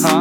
Ха?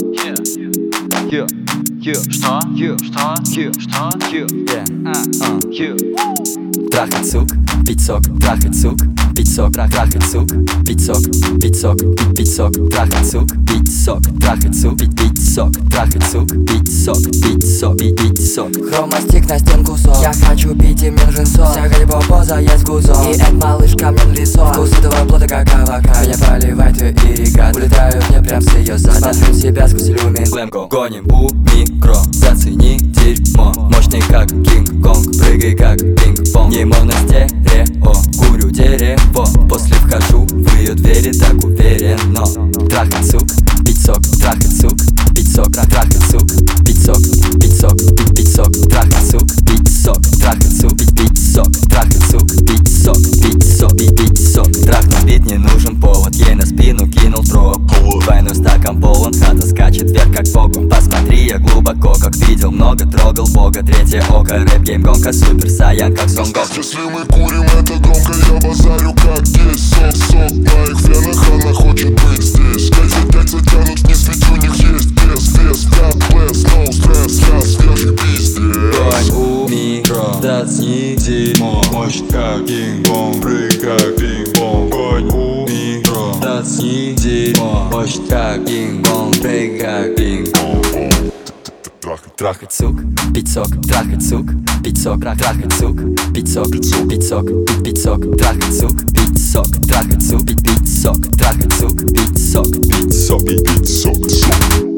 Трахать сук, пить сок, трахать сук, пить сок, трахать сук, пить сок, пить сок, пить сок, трахать сук, пить сок, трахать сук, пить сок, трахать сук, пить сок, пить сок, пить сок. Хромастик на стенку сок. Я хочу пить и минжинсо. Вся голибо поза есть гузо. И эт малышка мне лицо. Вкус этого плода как авокадо. Меня проливает ее ирригат. Улетаю в небо прям с ее зада. Смотрю себя сквозь иллюмин. Лэмко, гоним у микро. Зацени дерьмо. Мощный как Кинг-Конг. Прыгай как пинг-понг. Не моностерео. Курю дерево. После вхожу в ее двери так уверенно. Трахать сук, пить сок, трахать сук, пить сок, трахать сук, пить сок, пить сок, пить сок, трахать сук, пить сок, трахать сук, пить сок, трахать сук, пить сок, пить сок, пить сок. Трах на бит, не нужен повод. Ей на спину кинул дроп. Двойной стакан полон, хата скачет вверх как погон. Посмотри, я глубоко, как видел много, трогал бога. Третье око, рэп-гейм, гонка, супер сайян, как сон гонка. Если мы курим, это громко, я базарю как есть. Сок на их венах, она хочет быть здесь. Кайцы тянут вниз, ведь у них есть вес. God bless, no stress, я свежий пиздец. Гонь у микро, зацни дерьмо. Мощь как Кинг-Конг, прыгай как пинг-понг. Гонь у микро, Зацни дерьмо. Мощь как Кинг-Конг, прыгай как пинг-понг. Трахать сук, пить сок, трахать сук, пить сок, трахать сук, пить сок, пить сок, пить сок, трахать сук, пить сок, трахать сук, пить сок, трахать сук, пить сок, пить сок.